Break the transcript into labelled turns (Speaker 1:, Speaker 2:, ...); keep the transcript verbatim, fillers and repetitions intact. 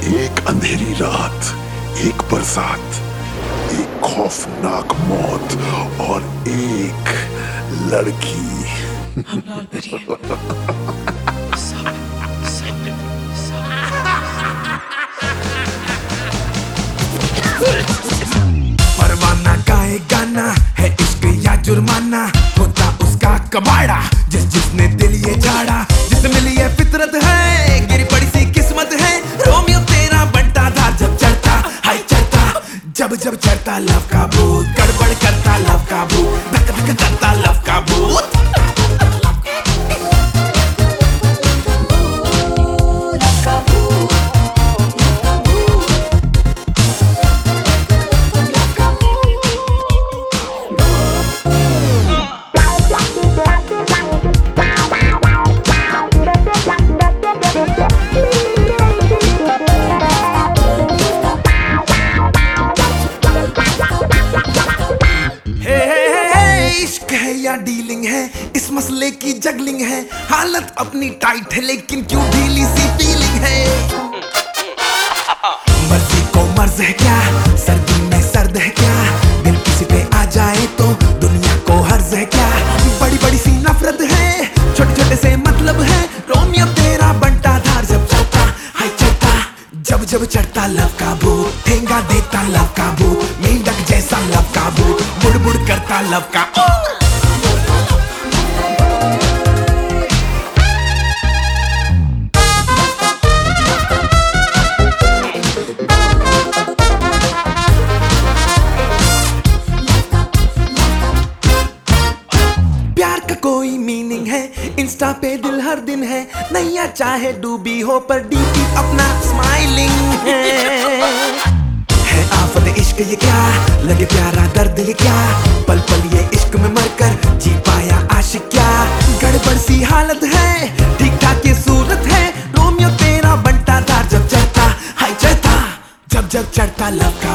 Speaker 1: एक अंधेरी रात, एक बरसात, एक खौफनाक मौत और एक लड़की।
Speaker 2: हम लाल परी हैं। सब, सब, सब।
Speaker 3: परवाना गाए गाना है इश्क या जुर्माना, होता उसका कबाड़ा जिस जिसने दिल ये झाड़ा। जिस मिली ये फितरत है, गिरी पड़ी सी किस्मत है। रोमियो तेरा बंटा था जब चढ़ता, हाय चढ़ता, जब जब चढ़ता लव का भूत। गड़बड़ करता लव का भूत, धक धक करता लव का भूत। इश्क है या डीलिंग है, इस मसले की जगलिंग है। हालत अपनी टाइट है लेकिन क्यों ढीली सी फीलिंग है। मर्जी को मर्ज है क्या, सर्दी में सर्द है क्या। दिल किसी पे आ जाए तो दुनिया को हर्ज है क्या। बड़ी बड़ी सी नफरत है, छोटे छोटे से मतलब है। रोमियो तेरा बंटा धार जब चढ़ता, हाय चढ़ता, जब जब चढ़ता लव का भूत। ठेंगा देता लव का भूत, मेंढक जैसा लव का भूत। बुड़ बुड़ करता लव का। प्यार का कोई मीनिंग है, इंस्टा पे दिल हर दिन है। नैया चाहे डूबी हो पर डीपी अपना स्माइलिंग है। है आफत इश्क ये क्या, लगे प्यारा दर्द ये क्या। पल पल ये इश्क में मरकर जी पाया आशिक क्या। गड़बड़ सी हालत है, ठीक ठाक ये सूरत है। रोमियो तेरा बंटा था जब चढ़ता, हाय चढ़ता, जब जब चढ़ता लव का